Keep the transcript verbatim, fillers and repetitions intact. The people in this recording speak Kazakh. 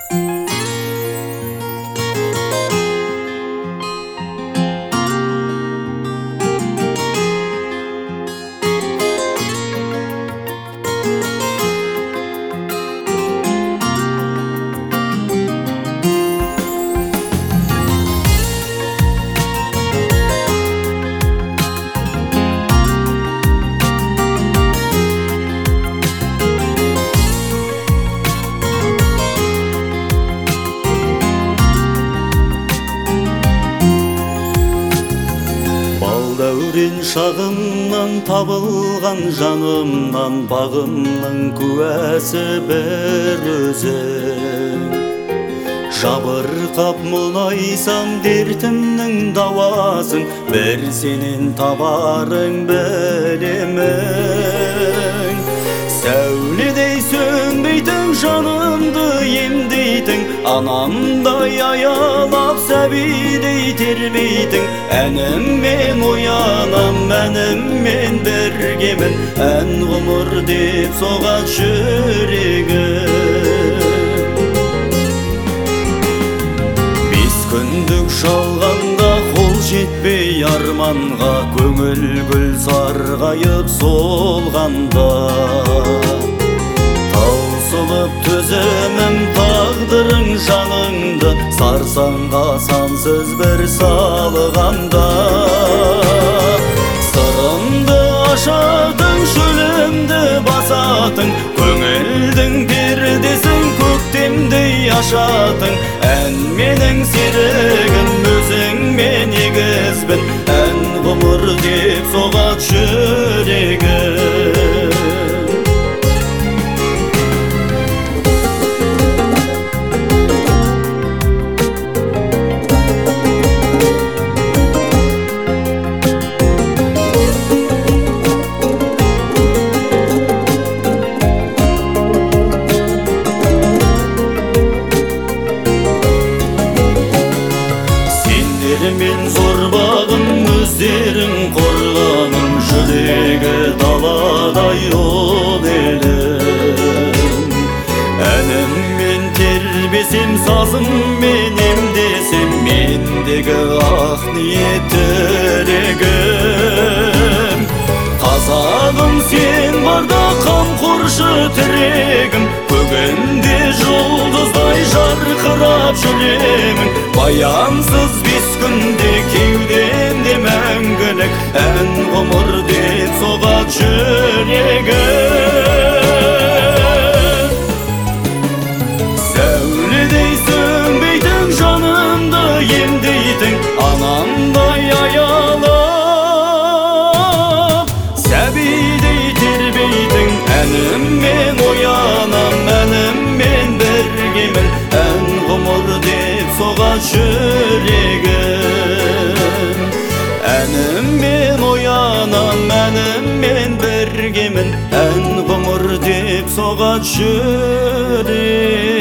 Дәурен шағымнан табылған жанымнан бағымның куәсі бір өзің. Жабырқап мұңайсам дертімнің дауасын, бір сенен табарың білемін. Сәуледей сөнбейтін жанымды емдейтін, анамдай аялап сәбидей тербейтін. Әніммен оянам, әніммен біргемін, ән ғұмыр деп соғат жүрегім. Бес күндік шалғанда қол жетпей арманға, көңіл гүл сарғайып солғанда. Таусылып төзімім тағдырың жаныңды, сарсаңға сансыз бір салғанда. Сырымды ашатын, шөлімді басатын, көңілдің пердесін көктемдей ашатын. Ән менің серігім, өзіңмен егізбін, ән ғұмыр деп соғат жүрегім. Мен зор бағым, өздерің қорғаным, жүрегі даладай ол елім. Әніммен тербесем, сазыммен емдесем, мендегі ақ ниет тірегім. Қазағым сен барда қамқоршы тірегім, көгінде жұлдыздай жарқырап жүремін. Баянсыз бес күнде кеудемде мәңгілік, ән ғұмыр деп соғат жүрегім. Сәуледей сөнбейтін жанымды емдейтін, анамдай аялап сәбидей тербейтін. Әніммен оянам, әніммен біргемін, ән ғұмыр деп соғат жүрегім. Әніммен оянам, әніммен біргемін, ән ғұмыр деп соғат жүрегім.